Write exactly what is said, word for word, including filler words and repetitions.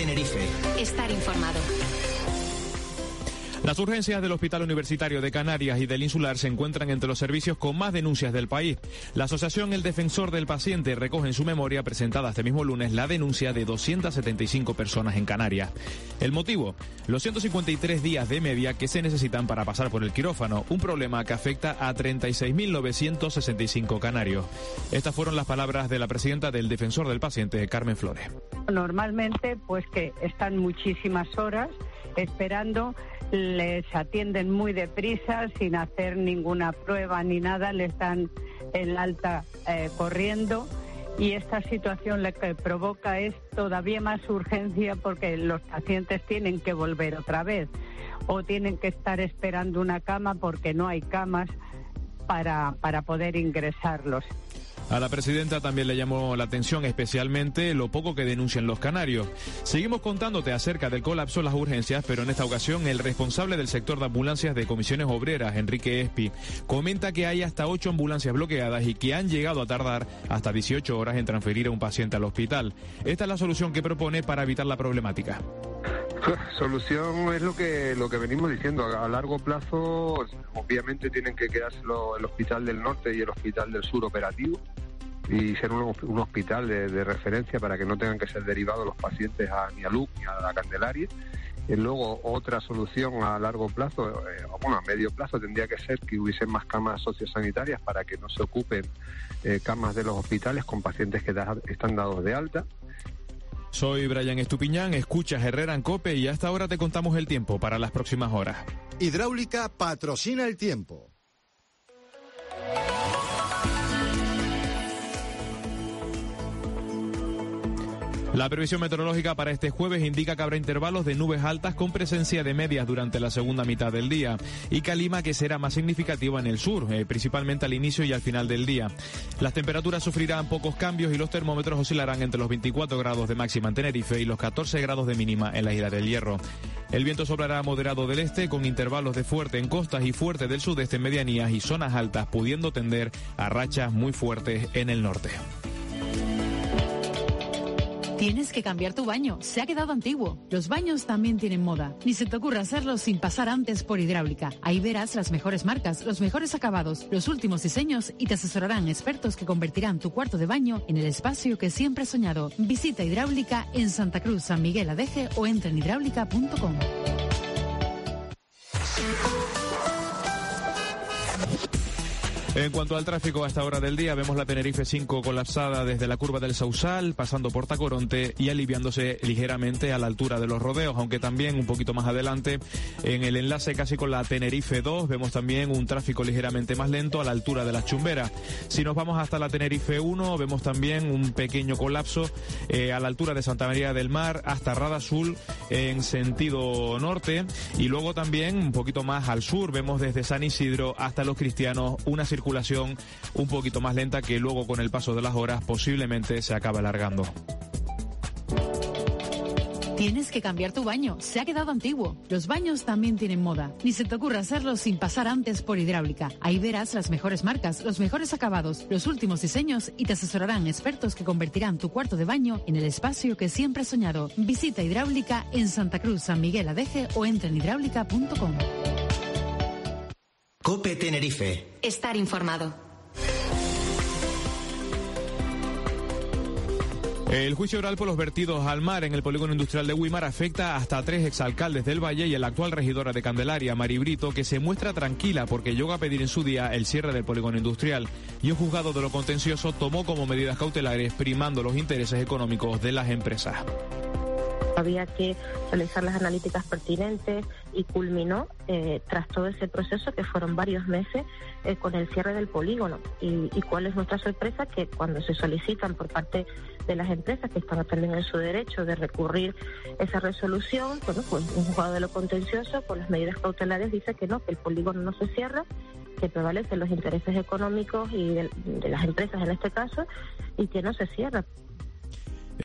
Tenerife. Estar informado. Las urgencias del Hospital Universitario de Canarias y del Insular se encuentran entre los servicios con más denuncias del país. La asociación El Defensor del Paciente recoge en su memoria presentada este mismo lunes la denuncia de doscientas setenta y cinco personas en Canarias. El motivo, los ciento cincuenta y tres días de media que se necesitan para pasar por el quirófano, un problema que afecta a treinta y seis mil novecientos sesenta y cinco canarios. Estas fueron las palabras de la presidenta del Defensor del Paciente, Carmen Flores. Normalmente, pues que están muchísimas horas esperando, les atienden muy deprisa, sin hacer ninguna prueba ni nada, les dan el alta eh, corriendo, y esta situación lo que provoca es todavía más urgencia porque los pacientes tienen que volver otra vez o tienen que estar esperando una cama porque no hay camas para, para poder ingresarlos. A la presidenta también le llamó la atención especialmente lo poco que denuncian los canarios. Seguimos contándote acerca del colapso de las urgencias, pero en esta ocasión el responsable del sector de ambulancias de Comisiones Obreras, Enrique Espi, comenta que hay hasta ocho ambulancias bloqueadas y que han llegado a tardar hasta dieciocho horas en transferir a un paciente al hospital. Esta es la solución que propone para evitar la problemática. Solución es lo que lo que venimos diciendo. A largo plazo, obviamente tienen que quedarse el Hospital del Norte y el Hospital del Sur operativo y ser un, un hospital de, de referencia para que no tengan que ser derivados los pacientes a, ni a Luc ni a la Candelaria. Y luego otra solución a largo plazo, eh, bueno, a medio plazo tendría que ser que hubiesen más camas sociosanitarias para que no se ocupen eh, camas de los hospitales con pacientes que da, están dados de alta. Soy Brian Estupiñán, escuchas Herrera en COPE y hasta ahora te contamos el tiempo para las próximas horas. Hidráulica patrocina el tiempo. La previsión meteorológica para este jueves indica que habrá intervalos de nubes altas con presencia de medias durante la segunda mitad del día y calima que será más significativa en el sur, eh, principalmente al inicio y al final del día. Las temperaturas sufrirán pocos cambios y los termómetros oscilarán entre los veinticuatro grados de máxima en Tenerife y los catorce grados de mínima en la isla del Hierro. El viento soplará moderado del este con intervalos de fuerte en costas y fuerte del sudeste en medianías y zonas altas, pudiendo tender a rachas muy fuertes en el norte. Tienes que cambiar tu baño, se ha quedado antiguo. Los baños también tienen moda. Ni se te ocurra hacerlo sin pasar antes por Hidráulica. Ahí verás las mejores marcas, los mejores acabados, los últimos diseños y te asesorarán expertos que convertirán tu cuarto de baño en el espacio que siempre has soñado. Visita Hidráulica en Santa Cruz, San Miguel Adeje o entra en hidráulica punto com. En cuanto al tráfico a esta hora del día, vemos la Tenerife cinco colapsada desde la curva del Sausal, pasando por Tacoronte y aliviándose ligeramente a la altura de los rodeos, aunque también un poquito más adelante en el enlace casi con la Tenerife dos vemos también un tráfico ligeramente más lento a la altura de las Chumberas. Si nos vamos hasta la Tenerife uno, vemos también un pequeño colapso eh, a la altura de Santa María del Mar hasta Rada Sul en sentido norte, y luego también un poquito más al sur vemos desde San Isidro hasta Los Cristianos una circulación circulación un poquito más lenta que luego con el paso de las horas posiblemente se acabe alargando. Tienes que cambiar tu baño, se ha quedado antiguo. Los baños también tienen moda. Ni se te ocurra hacerlo sin pasar antes por Hidráulica. Ahí verás las mejores marcas, los mejores acabados, los últimos diseños y te asesorarán expertos que convertirán tu cuarto de baño en el espacio que siempre has soñado. Visita Hidráulica en Santa Cruz, San Miguel Adeje o entra en hidráulica punto com. COPE Tenerife. Estar informado. El juicio oral por los vertidos al mar en el polígono industrial de Güímar afecta hasta a tres exalcaldes del Valle y a la actual regidora de Candelaria, Mari Brito, que se muestra tranquila porque llegó a pedir en su día el cierre del polígono industrial y un juzgado de lo contencioso tomó como medidas cautelares primando los intereses económicos de las empresas. Había que realizar las analíticas pertinentes y culminó eh, tras todo ese proceso que fueron varios meses eh, con el cierre del polígono. Y, y cuál es nuestra sorpresa, que cuando se solicitan por parte de las empresas que están también en su derecho de recurrir esa resolución, bueno, pues un juzgado de lo contencioso con las medidas cautelares dice que no, que el polígono no se cierra, que prevalecen los intereses económicos y de, de las empresas en este caso y que no se cierra.